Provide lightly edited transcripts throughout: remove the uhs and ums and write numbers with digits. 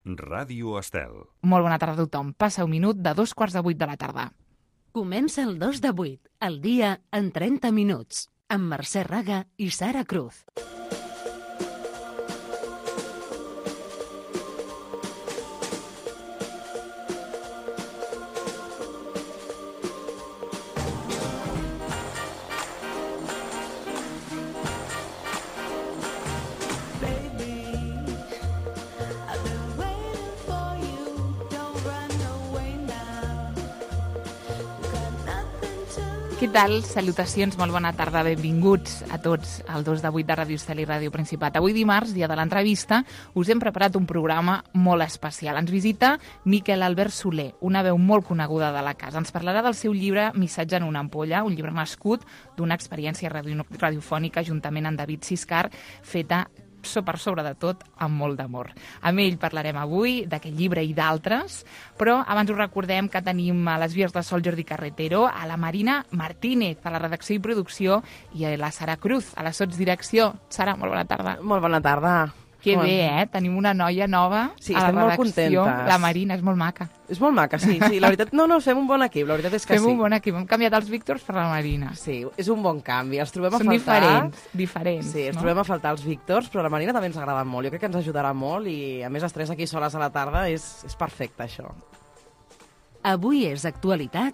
Ràdio Estel. Molt bona tarda a tothom. Passa un minut de 7:45 de la tarda. Comença el 2 de 8, el dia en 30 minuts, amb Mercè Raga i Sara Cruz. Què tal? Salutacions, molt bona tarda, benvinguts a tots al 2 de 8 de Ràdio Estel i Ràdio Principat. Avui dimarts, dia de l'entrevista, us hem preparat un programa molt especial. Ens visita Miquel Albert Soler, una veu molt coneguda de la casa. Ens parlarà del seu llibre Missatge en una ampolla, un llibre nascut d'una experiència radiofònica juntament amb David Siscar, feta per sobre de tot, amb molt d'amor. Amb ell parlarem avui d'aquest llibre i d'altres, però abans us recordem que tenim a les vies de sol Jordi Carretero, a la Marina Martínez, a la redacció i producció, i a la Sara Cruz, a la sotsdirecció. Sara, molt bona tarda. Molt bona tarda. Que bé, Tenim una noia nova sí, a la redacció. Molt contentes. La Marina, és molt maca. És molt maca, sí. La veritat, no, fem un bon equip, la veritat és que fem un bon equip. Hem canviat els Víctors per la Marina. Sí, és un bon canvi. Els trobem a Són faltar. diferents. Sí, ens trobem a faltar els Víctors, però la Marina també ens agrada molt. Jo crec que ens ajudarà molt i, a més, les tres aquí soles a la tarda és perfecte, això. Avui és actualitat.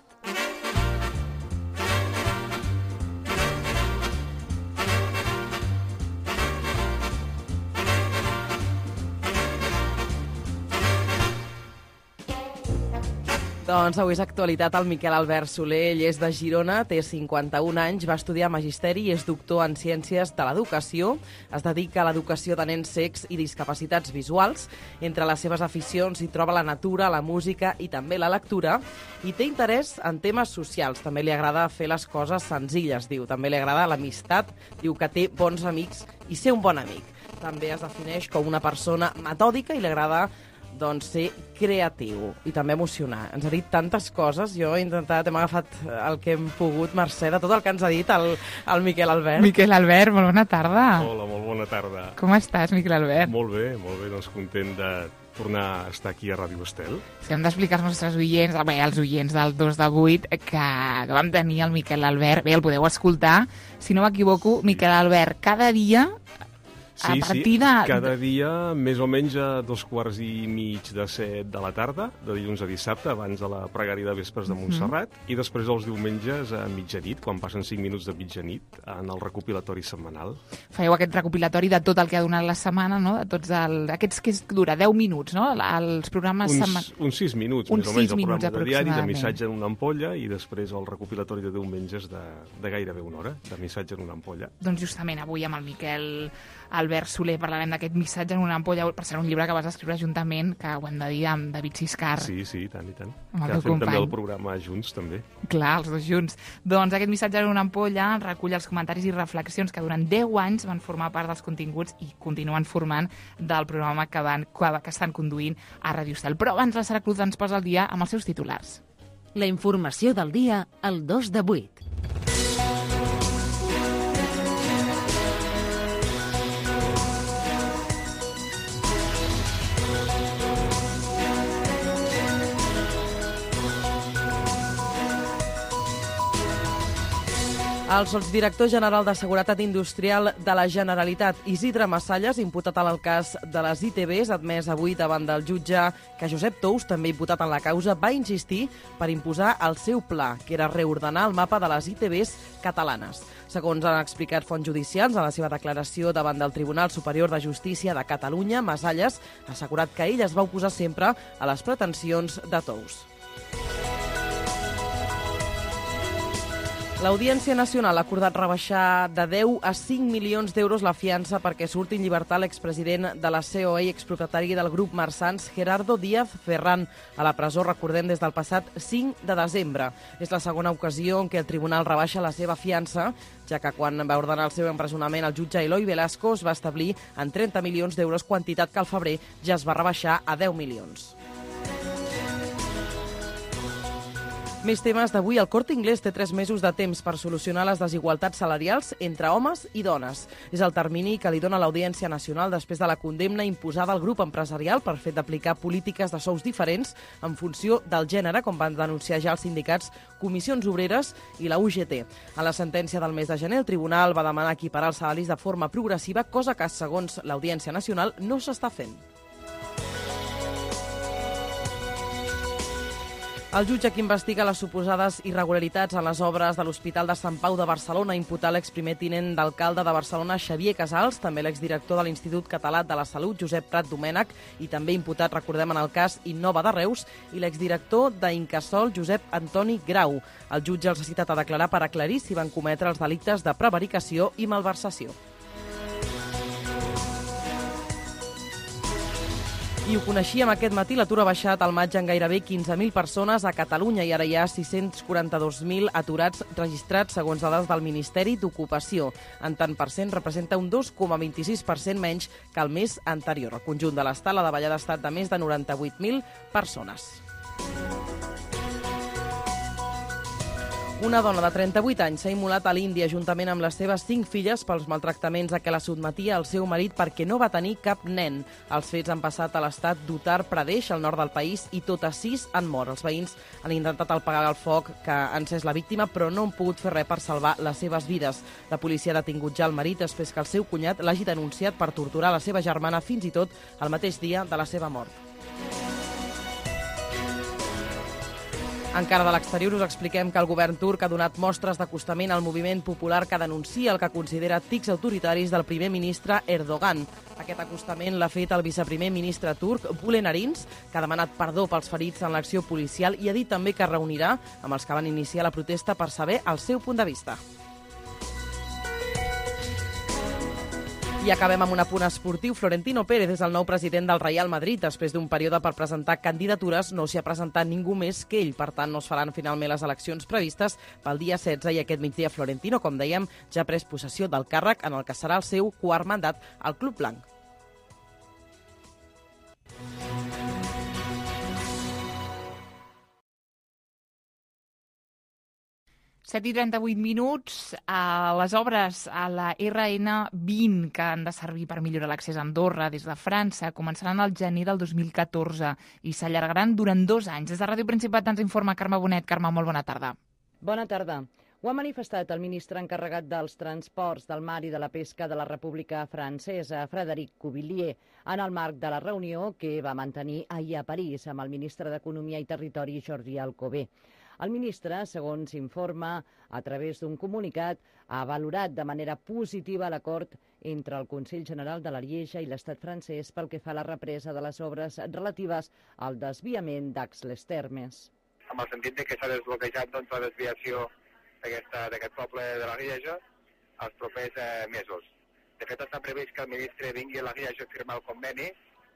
Doncs avui és actualitat el Miquel Albert Soler. Ell és de Girona, té 51 anys, va estudiar Magisteri i és doctor en Ciències de l'Educació. Es dedica a l'educació de nens cecs i discapacitats visuals. Entre les seves aficions hi troba la natura, la música i també la lectura. I té interès en temes socials. També li agrada fer les coses senzilles, diu. També li agrada l'amistat. Diu que té bons amics i ser un bon amic. També es defineix com una persona metòdica i li agrada ser creatiu i també emocionar. Ens ha dit tantes coses, jo he intentat, hem agafat el que hem pogut, Mercè, de tot el que ens ha dit el Miquel Albert. Miquel Albert, molt bona tarda. Hola, molt bona tarda. Com estàs, Miquel Albert? Molt bé, doncs content de tornar a estar aquí a Ràdio Estel. Si hem d'explicar als nostres oients, els oients del 2 de 8, que vam tenir el Miquel Albert, bé, el podeu escoltar, si no m'equivoco, Miquel Albert, cada dia... Sí, cada dia més o menys a 2:15 de la tarda, de dilluns a dissabte, abans de la pregària de vespres de Montserrat, i després els diumenges a mitjanit, quan passen 5 minuts de mitjanit, en el recopilatori setmanal. Fèieu aquest recopilatori de tot el que ha donat la setmana, no? De tots aquests que dura 10 minuts, no? Els programes... Uns 6 minuts, més o menys, el programa de diari, de Missatge en una ampolla, i després el recopilatori de diumenges de gairebé una hora, de Missatge en una ampolla. Doncs justament avui amb el Miquel Albert Soler parlarem d'aquest Missatge en una ampolla, per ser un llibre que vas escriure juntament, que ho hem de dir, amb David Siscar. Sí, i tant. Que fem també el programa junts, també. Clar, els dos junts. Doncs aquest Missatge en una ampolla recull els comentaris i reflexions que durant 10 anys van formar part dels continguts i continuen formant del programa que estan conduint a Ràdio Estel. Però abans la Sara Cruz ens posa al dia amb els seus titulars. La informació del dia al 2 de 8. El sotsdirector general de Seguretat Industrial de la Generalitat, Isidre Massalles, imputat en el cas de les ITBs, admès avui davant del jutge que Josep Tous, també imputat en la causa, va insistir per imposar el seu pla, que era reordenar el mapa de les ITBs catalanes. Segons han explicat fonts judicials en la seva declaració davant del Tribunal Superior de Justícia de Catalunya, Massalles ha assegurat que ell es va oposar sempre a les pretensions de Tous. L'Audiència Nacional ha acordat rebaixar de 10 a 5 milions d'euros la fiança perquè surti en llibertat l'expresident de la COE i expropietari del grup Marsans, Gerardo Díaz Ferran, a la presó, recordem, des del passat 5 de desembre. És la segona ocasió en què el tribunal rebaixa la seva fiança, ja que quan va ordenar el seu empresonament el jutge Eloi Velasco es va establir en 30 milions d'euros, quantitat que al febrer ja es va rebaixar a 10 milions. Més temes d'avui. El Corte Inglés té 3 mesos de temps per solucionar les desigualtats salarials entre homes i dones. És el termini que li dona l'Audiència Nacional després de la condemna imposada al grup empresarial per fet d'aplicar polítiques de sous diferents en funció del gènere, com van denunciar ja els sindicats Comissions Obreres i la UGT. En la sentència del mes de gener, el tribunal va demanar equiparar els salaris de forma progressiva, cosa que, segons l'Audiència Nacional, no s'està fent. El jutge que investiga les suposades irregularitats en les obres de l'Hospital de Sant Pau de Barcelona imputa l'exprimer tinent d'alcalde de Barcelona, Xavier Casals, també l'exdirector de l'Institut Català de la Salut, Josep Prat Domènech, i també imputat, recordem, en el cas Innova de Reus, i l'exdirector d'Incasòl, Josep Antoni Grau. El jutge els ha citat a declarar per aclarir si van cometre els delictes de prevaricació i malversació. I ho coneixíem aquest matí, l'atur ha baixat al maig en gairebé 15.000 persones a Catalunya i ara hi ha 642.000 aturats registrats segons dades del Ministeri d'Ocupació. En tant per cent representa un 2,26% menys que el mes anterior. El conjunt de l'estat, la davallada ha estat de més de 98.000 persones. Una dona de 38 anys s'ha immolat a l'Índia juntament amb les seves 5 filles pels maltractaments a què la sotmetia el seu marit perquè no va tenir cap nen. Els fets han passat a l'estat d'Uttar Pradesh, al nord del país, i totes 6 han mort. Els veïns han intentat apagar el foc que ha encès la víctima, però no han pogut fer res per salvar les seves vides. La policia ha detingut ja el marit després que el seu cunyat l'hagi denunciat per torturar la seva germana fins i tot el mateix dia de la seva mort. Encara de l'exterior us expliquem que el govern turc ha donat mostres d'acostament al moviment popular que denuncia el que considera tics autoritaris del primer ministre Erdogan. Aquest acostament l'ha fet el viceprimer ministre turc, Bülent Arins, que ha demanat perdó pels ferits en l'acció policial i ha dit també que es reunirà amb els que van iniciar la protesta per saber el seu punt de vista. I acabem amb un apunt esportiu. Florentino Pérez és el nou president del Real Madrid. Després d'un període per presentar candidatures, no s'hi ha presentat ningú més que ell. Per tant, no es faran finalment les eleccions previstes pel dia 16 i aquest migdia Florentino, com dèiem, ja ha pres possessió del càrrec en el que serà el seu quart mandat al Club Blanc. Set i 38 minuts. Les obres a la RN20 que han de servir per millorar l'accés a Andorra des de França començaran al gener del 2014 i s'allargaran durant 2 anys. Des de Ràdio Principat ens informa Carme Bonet. Carme, molt bona tarda. Bona tarda. Ho ha manifestat el ministre encarregat dels transports, del mar i de la pesca de la República Francesa, Frédéric Cuvillier, en el marc de la reunió que va mantenir ahir a París amb el ministre d'Economia i Territori, Jordi Alcover. El ministre, segons s'informa a través d'un comunicat, ha valorat de manera positiva l'acord entre el Consell General de l'Arieja i l'Estat francès pel que fa a la represa de les obres relatives al desviament d'Aix-les-Thermes. Amb el sentit que s'ha desbloquejat la desviació d'aquest poble de l'Arieja els propers mesos. De fet, està previst que el ministre vingui a l'Arieja a firmar el conveni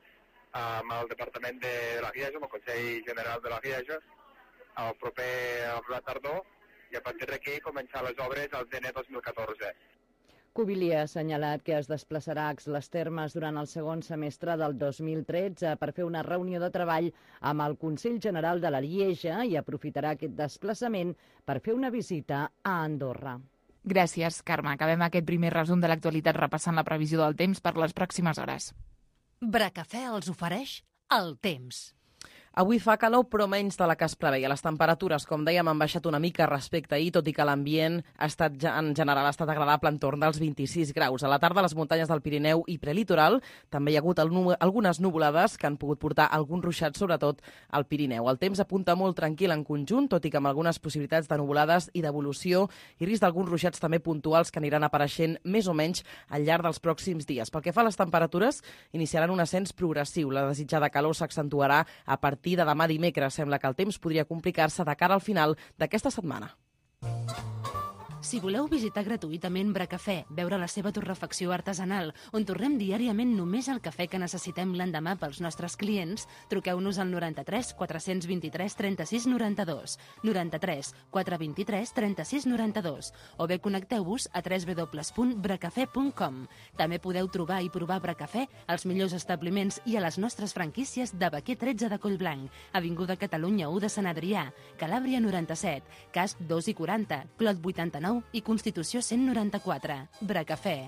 amb el Departament de l'Arieja, amb el Consell General de l'Arieja, al proper tardor, i a partir d'aquí començar les obres al gener 2014. Cuvillier ha assenyalat que es desplaçarà a Aix-les-Thermes durant el segon semestre del 2013 per fer una reunió de treball amb el Consell General de l'Arieja i aprofitarà aquest desplaçament per fer una visita a Andorra. Gràcies, Carme. Acabem aquest primer resum de l'actualitat repassant la previsió del temps per les pròximes hores. Bracafè els ofereix el temps. Avui fa calor, però menys de la que es preveia. Les temperatures, com dèiem, han baixat una mica respecte a ahir, tot i que l'ambient en general ha estat agradable entorn dels 26 graus. A la tarda, a les muntanyes del Pirineu i prelitoral també hi ha hagut algunes nuvolades que han pogut portar alguns ruixats, sobretot al Pirineu. El temps apunta molt tranquil en conjunt, tot i que amb algunes possibilitats de nuvolades i d'evolució i risc d'alguns ruixats també puntuals que aniran apareixent més o menys al llarg dels pròxims dies. Pel que fa a les temperatures, iniciaran un ascens progressiu. La desitjada calor s'accentuarà a partir de demà dimecres. Sembla que el temps podria complicar-se de cara al final d'aquesta setmana. Si voleu visitar gratuïtament Bracafè, veure la seva torrefacció artesanal, on tornem diàriament només el cafè que necessitem l'endemà pels nostres clients, truqueu-nos al 93 423 36 92, 93 423 36 92, o bé connecteu-vos a www.bracafè.com. També podeu trobar i provar Bracafè als millors establiments i a les nostres franquícies de Baquer 13 de Collblanc, Avinguda Catalunya 1 de Sant Adrià, Calàbria 97, Casp 2 i 40, Clot 89 i Constitució 194. Bracafè.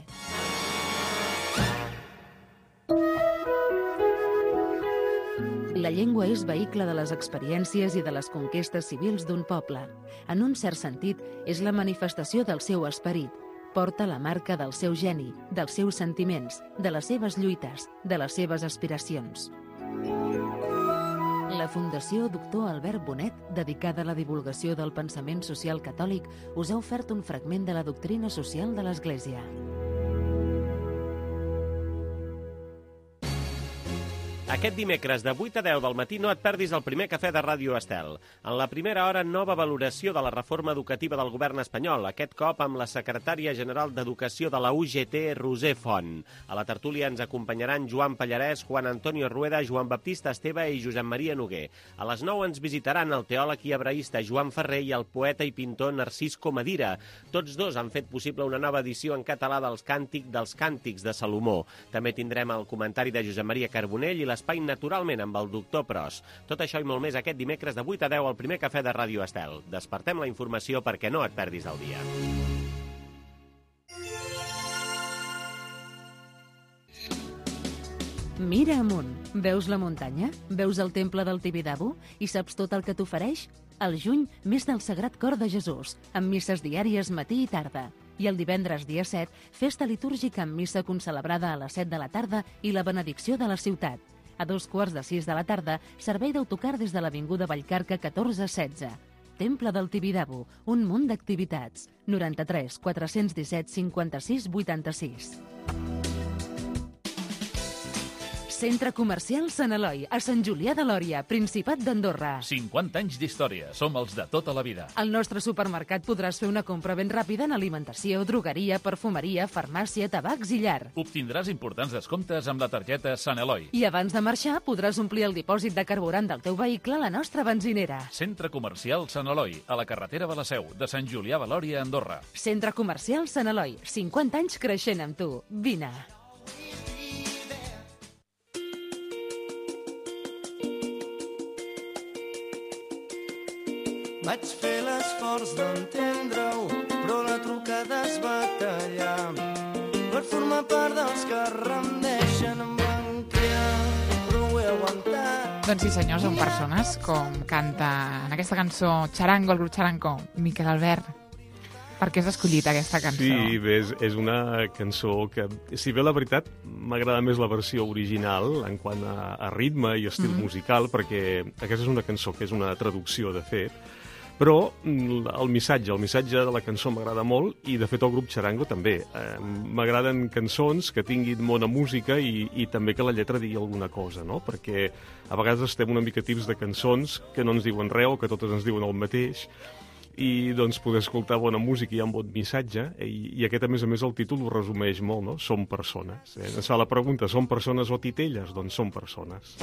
La llengua és vehicle de les experiències i de les conquestes civils d'un poble. En un cert sentit, és la manifestació del seu esperit. Porta la marca del seu geni, dels seus sentiments, de les seves lluites, de les seves aspiracions. La Fundació Doctor Albert Bonet, dedicada a la divulgació del pensament social catòlic, us ha ofert un fragment de la doctrina social de l'Església. Aquest dimecres de 8 a 10 del matí no et perdis el primer cafè de Ràdio Estel. En la primera hora, nova valoració de la reforma educativa del govern espanyol, aquest cop amb la secretària general d'Educació de la UGT, Roser Font. A la tertúlia ens acompanyaran Joan Pallarès, Juan Antonio Rueda, Joan Baptista Esteve i Josep Maria Noguer. A les 9 ens visitaran el teòleg i hebraista Joan Ferrer i el poeta i pintor Narcís Comadira. Tots dos han fet possible una nova edició en català dels Càntics de Salomó. També tindrem el comentari de Josep Maria Carbonell i l'espai Naturalment amb el doctor Pros. Tot això i molt més aquest dimecres de 8 a 10 al primer cafè de Ràdio Estel. Despertem la informació perquè no et perdis el dia. Mira amunt. Veus la muntanya? Veus el temple del Tibidabo? I saps tot el que t'ofereix? Al juny, mes del Sagrat Cor de Jesús, amb misses diàries matí i tarda. I el divendres dia 7, festa litúrgica amb missa concelebrada a les 7 de la tarda i la benedicció de la ciutat. A 5:45 de la tarda, servei d'autocar des de l'Avinguda Vallcarca 1416. Temple del Tibidabo, un munt d'activitats. 93 417 56 86. Centre Comercial Sant Eloi, a Sant Julià de Lòria, Principat d'Andorra. 50 anys d'història, som els de tota la vida. Al nostre supermercat podràs fer una compra ben ràpida en alimentació, drogueria, perfumeria, farmàcia, tabacs i llar. Obtindràs importants descomptes amb la targeta Sant Eloi. I abans de marxar podràs omplir el dipòsit de carburant del teu vehicle a la nostra benzinera. Centre Comercial Sant Eloi, a la carretera de la Seu, de Sant Julià de Lòria, Andorra. Centre Comercial Sant Eloi, 50 anys creixent amb tu. Vine. Vaig fer l'esforç d'entendre-ho, però la trucada es va tallar. Per formar part dels que rendeixen em van crear, però ho he aguantat. Doncs sí, senyors, són persones com canta en aquesta cançó Charango, el grup Charango, Miquel Albert. Per què has escollit aquesta cançó? Sí, bé, és una cançó que, si bé la veritat, m'agrada més la versió original en quant a ritme i estil musical, perquè aquesta és una cançó que és una traducció, de fet, però el missatge de la cançó m'agrada molt i, de fet, el grup Charango també. M'agraden cançons que tinguin bona música i també que la lletra digui alguna cosa, no? Perquè a vegades estem una mica tips de cançons que no ens diuen res o que totes ens diuen el mateix, i doncs poder escoltar bona música i amb bon missatge, i aquest, a més, el títol ho resumeix molt, no? Som persones. Ens fa la pregunta, som persones o titelles? Doncs som persones.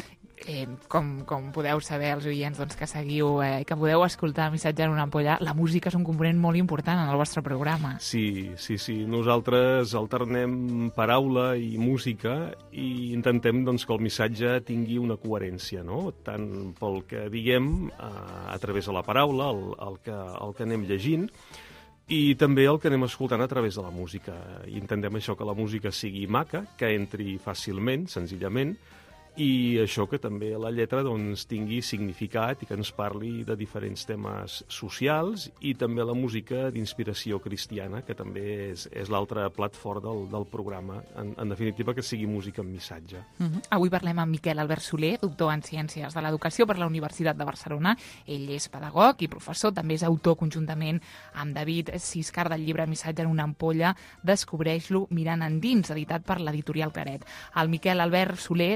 Com podeu saber els oients que seguiu, que podeu escoltar el missatge en una ampolla, la música és un component molt important en el vostre programa. Sí. Nosaltres alternem paraula i música i intentem que el missatge tingui una coherència, no? Tant pel que diguem a través de la paraula, el que anem llegint, i també el que anem escoltant a través de la música. I intentem això, que la música sigui maca, que entri fàcilment, senzillament, i això, que també la lletra tingui significat i que ens parli de diferents temes socials, i també la música d'inspiració cristiana, que també és l'altre plat fort del programa. En definitiva, que sigui música amb missatge. Avui parlem amb Miquel Albert Soler, doctor en Ciències de l'Educació per la Universitat de Barcelona. Ell és pedagog i professor, també és autor conjuntament amb David Siscar del llibre Missatge en una ampolla, Descobreix-lo mirant endins, editat per l'editorial Claret. El Miquel Albert Soler també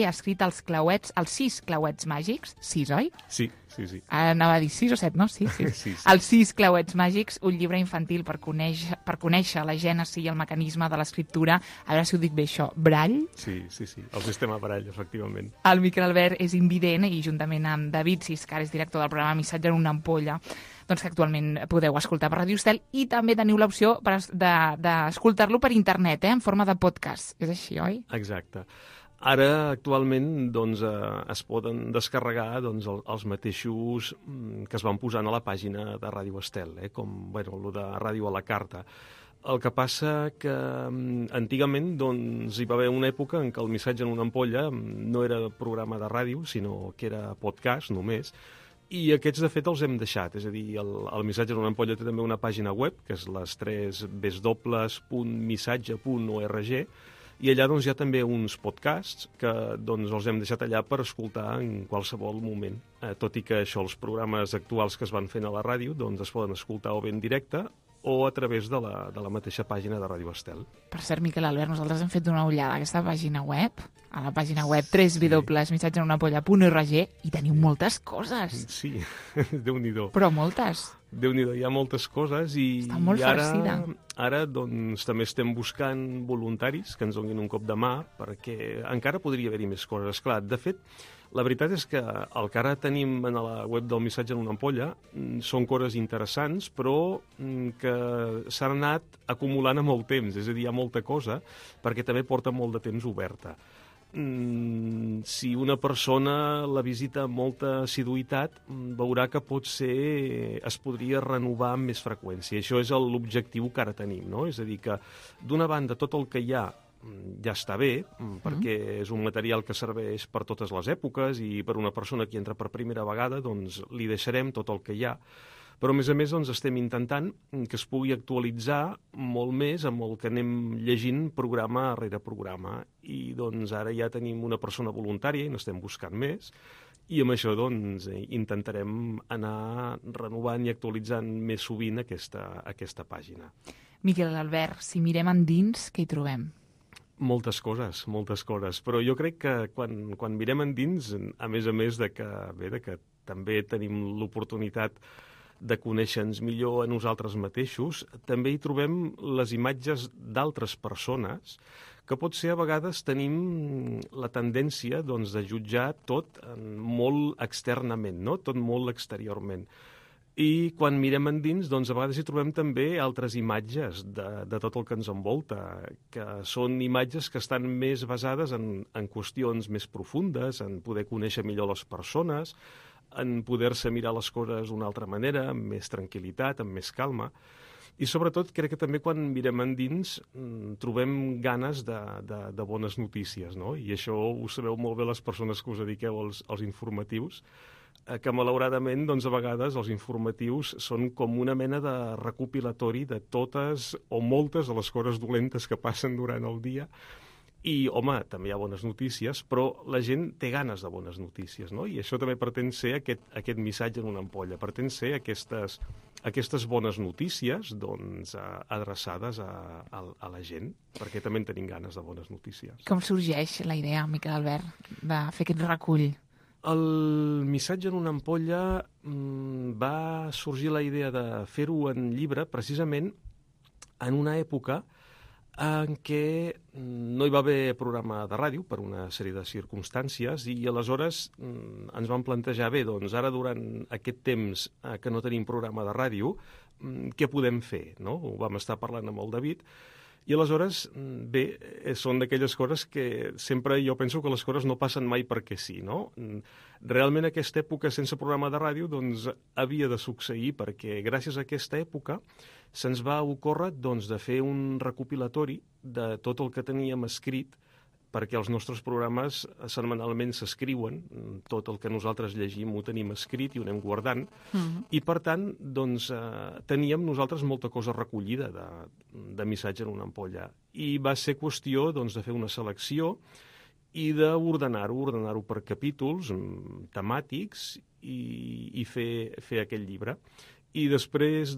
també ha escrit els 6 clauets màgics, 6, oi? Sí. Anava a dir 6 o 7, no? Sí. Sí. Els 6 clauets màgics, un llibre infantil per conèixer la gènesi i el mecanisme de l'escriptura. A veure si ho dic bé, això. Brall? Sí. El sistema Brall, efectivament. El Miquel Albert és invident i juntament amb David Siscar, és director del programa Missatge en una ampolla, doncs que actualment podeu escoltar per Radio Estel, i també teniu l'opció d'escoltar-lo per internet, en forma de podcast. És així, oi? Exacte. Ara, actualment, es poden descarregar els mateixos que es van posant a la pàgina de Ràdio Estel, com el de Ràdio a la Carta. El que passa que antigament hi va haver una època en què el Missatge en una ampolla no era programa de ràdio, sinó que era podcast només, i aquests, de fet, els hem deixat. És a dir, el Missatge en una ampolla té també una pàgina web, que és les 3 www.missatge.org, i allà hi ha també uns podcasts que els hem deixat allà per escoltar en qualsevol moment. Tot i que els programes actuals que es van fent a la ràdio es poden escoltar o bé en directe o a través de la mateixa pàgina de Ràdio Estel. Per cert, Miquel Albert, nosaltres hem fet una ullada a aquesta pàgina web, a la pàgina web www.missatgeenunaampolla.org, i teniu moltes coses. Sí, Déu-n'hi-do. Però moltes. Déu-n'hi-do, hi ha moltes coses i ara també estem buscant voluntaris que ens donin un cop de mà, perquè encara podria haver-hi més coses. Esclar, de fet, la veritat és que el que ara tenim a la web del Missatge en una ampolla són coses interessants, però que s'han anat acumulant amb el temps. És a dir, hi ha molta cosa, perquè també porta molt de temps oberta. Si una persona la visita amb molta assiduïtat, veurà que potser es podria renovar amb més freqüència. Això és l'objectiu que ara tenim, no? És a dir, que d'una banda tot el que hi ha ja està bé, perquè és un material que serveix per totes les èpoques i per una persona que entra per primera vegada li deixarem tot el que hi ha. Però, a més, estem intentant que es pugui actualitzar molt més amb el que anem llegint programa rere programa. I, ara ja tenim una persona voluntària i n'estem buscant més. I amb això, intentarem anar renovant i actualitzant més sovint aquesta pàgina. Miquel Albert, si mirem endins, què hi trobem? Moltes coses, però jo crec que quan mirem endins, a més de que també tenim l'oportunitat de conèixer-nos millor a nosaltres mateixos, també hi trobem les imatges d'altres persones que potser a vegades tenim la tendència de jutjar tot molt externament, no? Tot molt exteriorment. I quan mirem endins, a vegades hi trobem també altres imatges de tot el que ens envolta, que són imatges que estan més basades en qüestions més profundes, en poder conèixer millor les persones, en poder-se mirar les coses d'una altra manera, amb més tranquil·litat, amb més calma. I sobretot crec que també quan mirem endins trobem ganes de bones notícies, no? I això ho sabeu molt bé les persones que us dediqueu als informatius, que malauradament a vegades els informatius són com una mena de recopilatori de totes o moltes de les coses dolentes que passen durant el dia. I, home, també hi ha bones notícies, però la gent té ganes de bones notícies, no? I això també pretén ser aquest missatge en una ampolla, pretén ser aquestes bones notícies adreçades a la gent, perquè també en tenim ganes de bones notícies. Com sorgeix la idea, Miquel Albert, de fer aquest recull? El missatge en una ampolla va sorgir la idea de fer-ho en llibre precisament en una època en què no hi va haver programa de ràdio per una sèrie de circumstàncies i aleshores ens vam plantejar, ara durant aquest temps que no tenim programa de ràdio, què podem fer, no? Ho vam estar parlant amb el David. I aleshores, són d'aquelles coses que sempre jo penso que les coses no passen mai perquè sí, no? Realment aquesta època sense programa de ràdio havia de succeir perquè gràcies a aquesta època se'ns va ocórrer de fer un recopilatori de tot el que teníem escrit, perquè els nostres programes setmanalment s'escriuen, tot el que nosaltres llegim ho tenim escrit i ho anem guardant, i per tant teníem nosaltres molta cosa recollida de missatge en una ampolla. I va ser qüestió de fer una selecció i d'ordenar-ho per capítols temàtics i fer aquest llibre. I després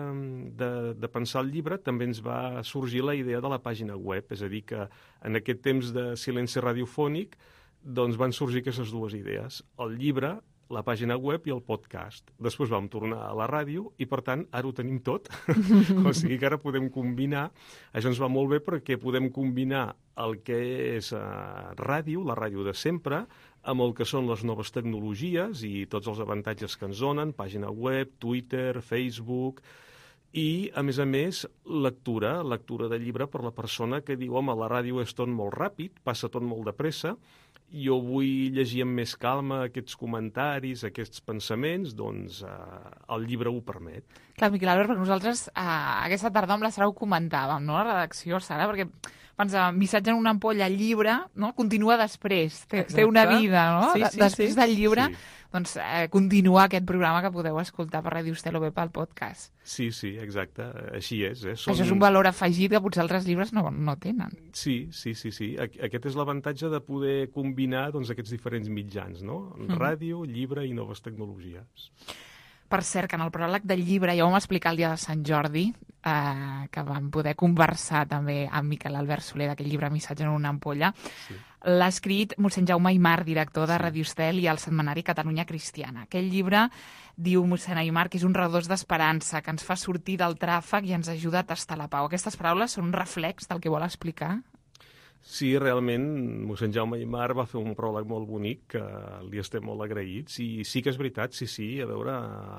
de pensar el llibre també ens va sorgir la idea de la pàgina web, és a dir que en aquest temps de silenci radiofònic doncs van sorgir aquestes dues idees. El llibre, la pàgina web i el podcast. Després vam tornar a la ràdio i, per tant, ara ho tenim tot. O sigui que ara podem combinar. Això ens va molt bé perquè podem combinar el que és ràdio, la ràdio de sempre, amb el que són les noves tecnologies i tots els avantatges que ens donen, pàgina web, Twitter, Facebook, i, a més, lectura de llibre per la persona que diu, home, la ràdio és tot molt ràpid, passa tot molt de pressa, jo vull llegir amb més calma aquests comentaris, aquests pensaments, doncs el llibre ho permet. Clar, Miquel Albert, perquè nosaltres aquesta tarda amb la Sara ho comentàvem, no?, la redacció, Sara, perquè pensàvem, missatge en una ampolla, el llibre, no?, continua després, té una vida, no?, després del llibre, doncs continua aquest programa que podeu escoltar per Ràdio Estel o bé pel podcast. Sí, exacte, així és. Això és un valor afegit que potser altres llibres no tenen. Sí. Aquest és l'avantatge de poder combinar aquests diferents mitjans, no? Ràdio, llibre i noves tecnologies. Per cert, que en el pròleg del llibre ja vam explicar el dia de Sant Jordi, que vam poder conversar també amb Miquel Albert Soler d'aquest llibre Missatge en una ampolla. Sí. L'ha escrit mossèn Jaume Aymar, director de Ràdio Estel i el setmanari Catalunya Cristiana. Aquell llibre, diu mossèn Aymar, que és un redós d'esperança, que ens fa sortir del tràfic i ens ajuda a tastar la pau. Aquestes paraules són un reflex del que vol explicar? Sí, realment, mossèn Jaume Aymar va fer un pròleg molt bonic, que li estem molt agraïts, i sí que és veritat, sí, a veure,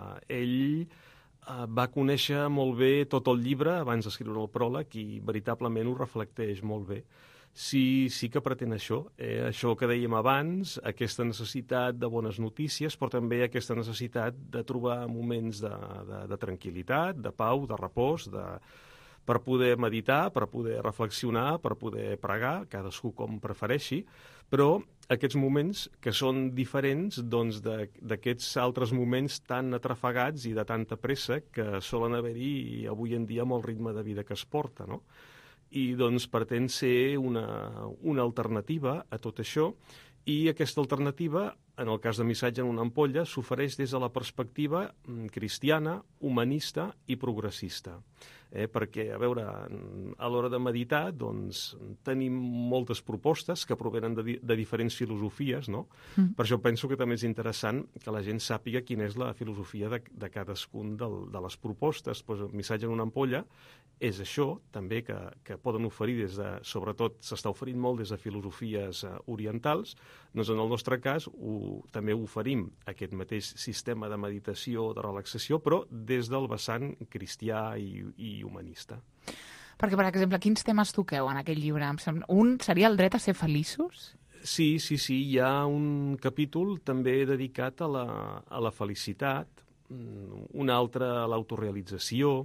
ell va conèixer molt bé tot el llibre abans d'escriure el pròleg i veritablement ho reflecteix molt bé. Sí que pretén això que dèiem abans, aquesta necessitat de bones notícies, però també aquesta necessitat de trobar moments de tranquil·litat, de pau, de repòs, per poder meditar, per poder reflexionar, per poder pregar, cadascú com prefereixi, però aquests moments que són diferents d'aquests altres moments tan atrafegats i de tanta pressa que solen haver-hi avui en dia amb el ritme de vida que es porta, no? I doncs pretén ser una alternativa a tot això, i aquesta alternativa, en el cas de Missatge en una ampolla, s'ofereix des de la perspectiva cristiana, humanista i progressista. Perquè, a veure, a l'hora de meditar, doncs, tenim moltes propostes que provenen de diferents filosofies, no? Per això penso que també és interessant que la gent sàpiga quina és la filosofia de cadascun de les propostes. Pues, Missatge en una ampolla és això, també, que poden oferir sobretot, s'està oferint molt des de filosofies orientals, doncs en el nostre cas també oferim aquest mateix sistema de meditació, de relaxació, però des del vessant cristià i humanista. Perquè, per exemple, quins temes toqueu en aquest llibre? Un seria el dret a ser feliços? Sí, hi ha un capítol també dedicat a la felicitat, un altre a l'autorealització,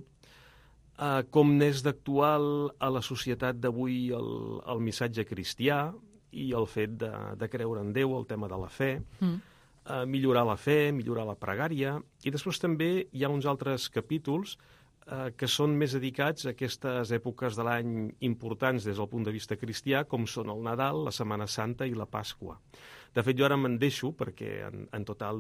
com n'és d'actual a la societat d'avui el missatge cristià i el fet de creure en Déu, el tema de la fe, millorar la fe, millorar la pregària, i després també hi ha uns altres capítols que són més dedicats a aquestes èpoques de l'any importants des del punt de vista cristià, com són el Nadal, la Setmana Santa i la Pasqua. De fet, jo ara me'n deixo, perquè en total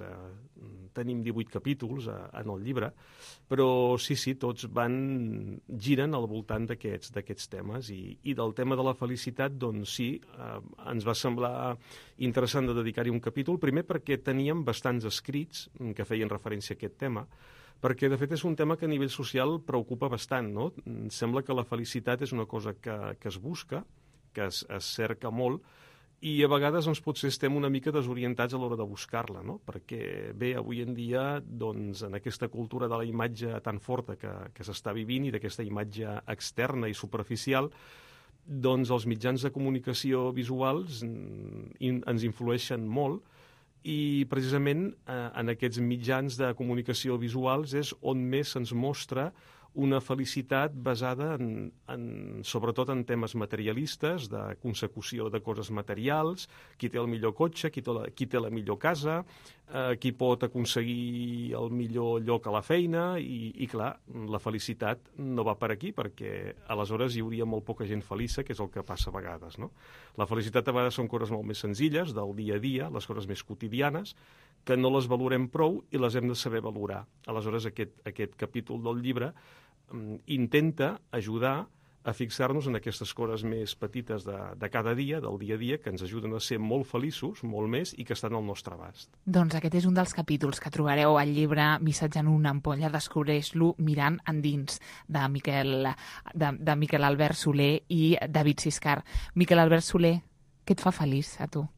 tenim 18 capítols en el llibre, però sí, tots giren al voltant d'aquests temes, i del tema de la felicitat, doncs sí, ens va semblar interessant de dedicar-hi un capítol, primer perquè teníem bastants escrits que feien referència a aquest tema, perquè, de fet, és un tema que a nivell social preocupa bastant, no? Sembla que la felicitat és una cosa que es busca, que es cerca molt, i a vegades potser estem una mica desorientats a l'hora de buscar-la, no? Perquè, bé, avui en dia, doncs, en aquesta cultura de la imatge tan forta que s'està vivint i d'aquesta imatge externa i superficial, doncs els mitjans de comunicació visuals ens influeixen molt, i precisament en aquests mitjans de comunicació visuals és on més se'ns mostra una felicitat basada sobretot en temes materialistes, de consecució de coses materials, qui té el millor cotxe, qui té la millor casa, qui pot aconseguir el millor lloc a la feina, i clar, la felicitat no va per aquí, perquè aleshores hi hauria molt poca gent feliça, que és el que passa a vegades, no? La felicitat a vegades són coses molt més senzilles, del dia a dia, les coses més quotidianes, que no les valorem prou i les hem de saber valorar. Aleshores, aquest capítol del llibre intenta ajudar a fixar-nos en aquestes coses més petites de cada dia, del dia a dia, que ens ajuden a ser molt feliços, molt més, i que estan al nostre abast. Doncs aquest és un dels capítols que trobareu al llibre Missatge en una ampolla, descobreix-lo mirant endins, de Miquel Albert Soler i David Siscar. Miquel Albert Soler, què et fa feliç a tu?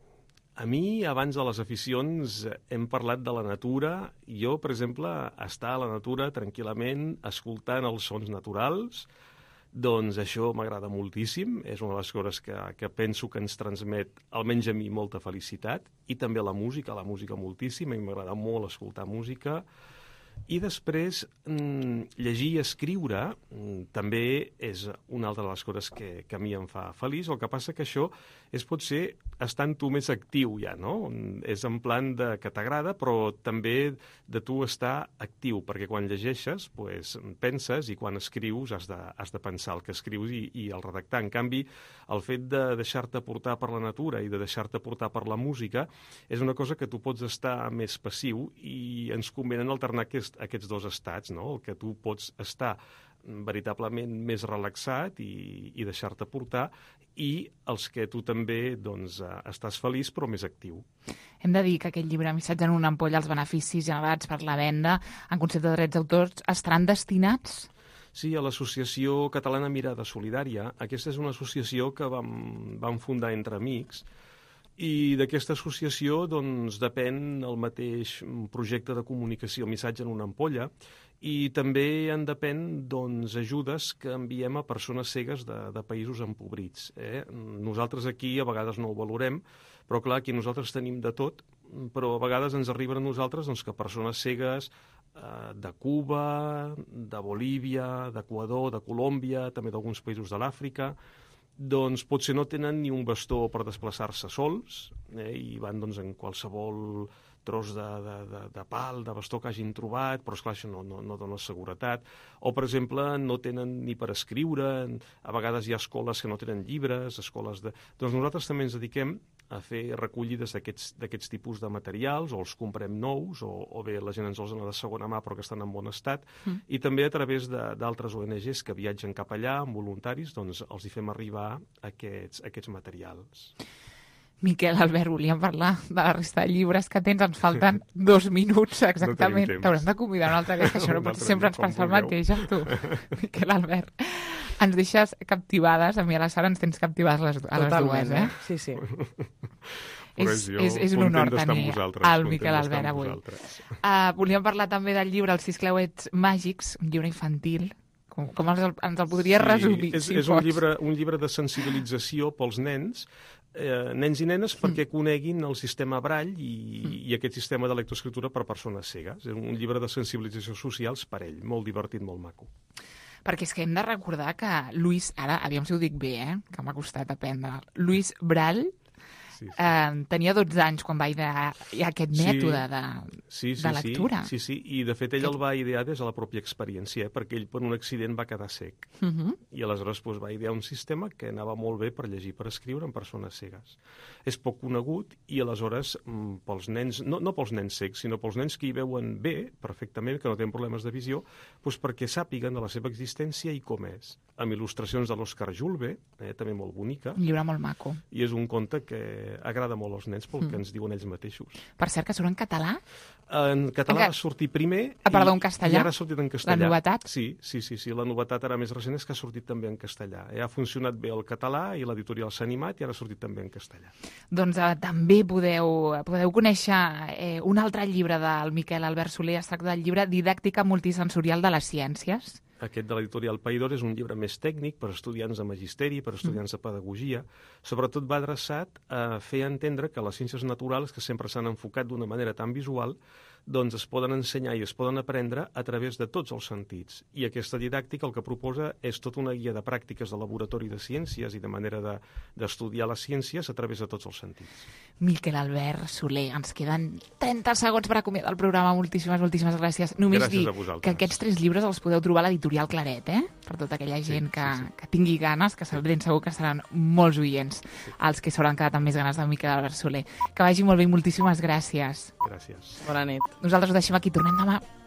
A mi, abans de les aficions, hem parlat de la natura. Jo, per exemple, estar a la natura tranquil·lament, escoltant els sons naturals, doncs això m'agrada moltíssim, és una de les coses que penso que ens transmet, almenys a mi, molta felicitat, i també la música moltíssim, a mi m'agrada molt escoltar música, i després llegir i escriure també és una altra de les coses que a mi em fa feliç. El que passa que això és potser estant tu més actiu ja, no? És en plan que t'agrada, però també de tu estar actiu, perquè quan llegeixes penses i quan escrius has de pensar el que escrius i el redactar. En canvi, el fet de deixar-te portar per la natura i de deixar-te portar per la música és una cosa que tu pots estar més passiu i ens convenen alternar aquests dos estats, no? El que tu pots estar veritablement més relaxat i deixar-te portar, i els que tu també estàs feliç però més actiu. Hem de dir que aquest llibre Missatge en una ampolla, els beneficis generats per la venda en concepte de drets d'autors, estaran destinats? Sí, a l'Associació Catalana Mirada Solidària. Aquesta és una associació que vam fundar entre amics, i d'aquesta associació depèn el mateix projecte de comunicació Missatge en una ampolla, i també en depèn ajudes que enviem a persones cegues de països empobrits. Nosaltres aquí a vegades no ho valorem, però clar, aquí nosaltres tenim de tot, però a vegades ens arriben a nosaltres que persones cegues de Cuba, de Bolívia, d'Equador, de Colòmbia, també d'alguns països de l'Àfrica, potser no tenen ni un bastó per desplaçar-se sols, i van en qualsevol tros de pal, de bastó que hagin trobat, però esclar, això no dona seguretat. O, per exemple, no tenen ni per escriure, a vegades hi ha escoles que no tenen llibres, escoles de... Doncs nosaltres també ens dediquem a fer recollides d'aquests tipus de materials, o els comprem nous, o bé la gent ens els dona de segona mà però que estan en bon estat, i també a través d'altres ONGs que viatgen cap allà amb voluntaris, els hi fem arribar aquests materials. Miquel Albert, volíem parlar de la resta de llibres que tens, ens falten 2 minuts exactament. No t'haurem de convidar un altre dia, que això no pot ser, sempre ens passa el mateix amb tu, Miquel Albert. Ens deixes captivades, a mi a la Sara ens tens captivades a les dues, eh? Sí, sí. És un honor tenir el Miquel Albert avui. Volíem parlar també del llibre Els 6 clauets màgics, un llibre infantil. Com ens el podries resumir? És un llibre de sensibilització pels nens i nenes perquè coneguin el sistema Braille i aquest sistema de lectoescriptura per persones cegues. És un llibre de sensibilització socials per ell, molt divertit, molt maco. Perquè és que hem de recordar que Luis, ara, aviam si ho dic bé, que m'ha costat aprendre, Luis Braille tenia 12 anys quan va idear aquest mètode de lectura. Sí, i de fet ell el va idear des de la pròpia experiència, perquè ell per un accident va quedar cec. I aleshores va idear un sistema que anava molt bé per llegir, per escriure en persones cegues. És poc conegut i aleshores pels nens, no pels nens cecs, sinó pels nens que hi veuen bé, perfectament, que no tenen problemes de visió, perquè sàpiguen de la seva existència i com és. Amb il·lustracions de l'Òscar Julve, també molt bonica. Un llibre molt maco. I és un conte que agrada molt als nens pel que ens diuen ells mateixos. Per cert, que surt en català? En català va sortir primer en castellà? I ara ha sortit en castellà. La novetat? Sí. La novetat ara més recent és que ha sortit també en castellà. Ha funcionat bé el català i l'editorial s'ha animat i ara ha sortit també en castellà. Doncs també podeu conèixer un altre llibre del Miquel Albert Soler. Es tracta del llibre Didàctica multisensorial de les ciències. Aquest de l'editorial Paidor és un llibre més tècnic per estudiants de magisteri, per estudiants de pedagogia. Sobretot va adreçat a fer entendre que les ciències naturals, que sempre s'han enfocat d'una manera tan visual, doncs es poden ensenyar i es poden aprendre a través de tots els sentits. I aquesta didàctica el que proposa és tota una guia de pràctiques de laboratori de ciències i de manera d'estudiar les ciències a través de tots els sentits. Miquel Albert Soler, ens queden 30 segons per acomiadar el programa. Moltíssimes gràcies. Només gràcies dir que aquests 3 llibres els podeu trobar a l'editorial Claret, per tota aquella gent que tingui ganes, que ben segur que seran molts oients els que s'hauran quedat amb més ganes de Miquel Albert Soler. Que vagi molt bé i moltíssimes gràcies. Gràcies. Bona nit. Nosaltres ho deixem aquí, tornem demà.